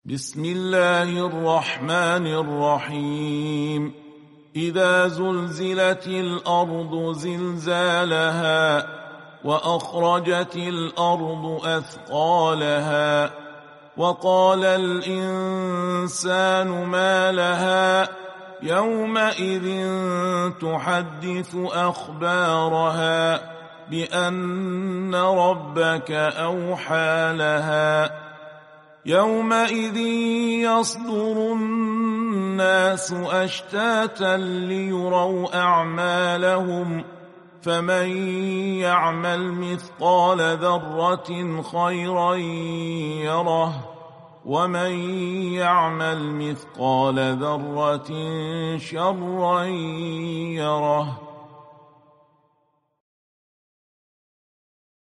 بسم الله الرحمن الرحيم. إذا زلزلت الأرض زلزالها وأخرجت الأرض أثقالها وقال الإنسان ما لها يومئذ تحدث أخبارها بأن ربك أوحى لها يومئذ يصدر الناس أشتاتا ليروا أعمالهم فمن يعمل مثقال ذرة خيرا يره ومن يعمل مثقال ذرة شرا يره.